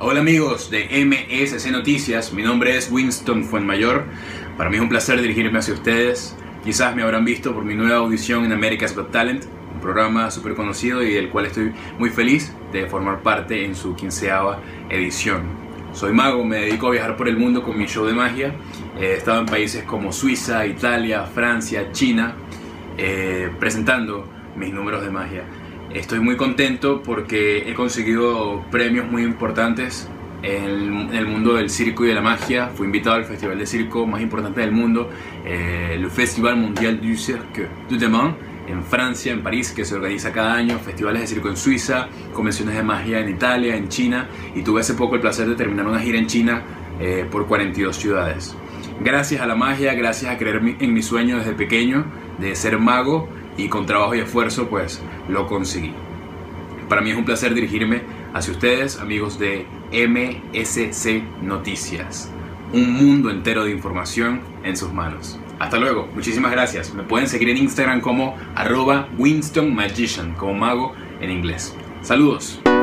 Hola amigos de MSC Noticias, mi nombre es Winston Fuenmayor. Para mí es un placer dirigirme hacia ustedes. Quizás me habrán visto por mi nueva audición en America's Got Talent, un programa súper conocido y del cual estoy muy feliz de formar parte en su 15ª edición. Soy mago, me dedico a viajar por el mundo con mi show de magia. He estado en países como Suiza, Italia, Francia, China, presentando mis números de magia. Estoy muy contento porque he conseguido premios muy importantes en el mundo del circo y de la magia. Fui invitado al festival de circo más importante del mundo, el Festival Mondial du Cirque du Demain, en Francia, en París, que se organiza cada año, festivales de circo en Suiza, convenciones de magia en Italia, en China, y tuve hace poco el placer de terminar una gira en China por 42 ciudades. Gracias a la magia, gracias a creer en mi sueño desde pequeño de ser mago, y con trabajo y esfuerzo pues lo conseguí. Para mí es un placer dirigirme hacia ustedes, amigos de MSC Noticias. Un mundo entero de información en sus manos. Hasta luego, muchísimas gracias. Me pueden seguir en Instagram como @WinstonMagician, como mago en inglés. Saludos.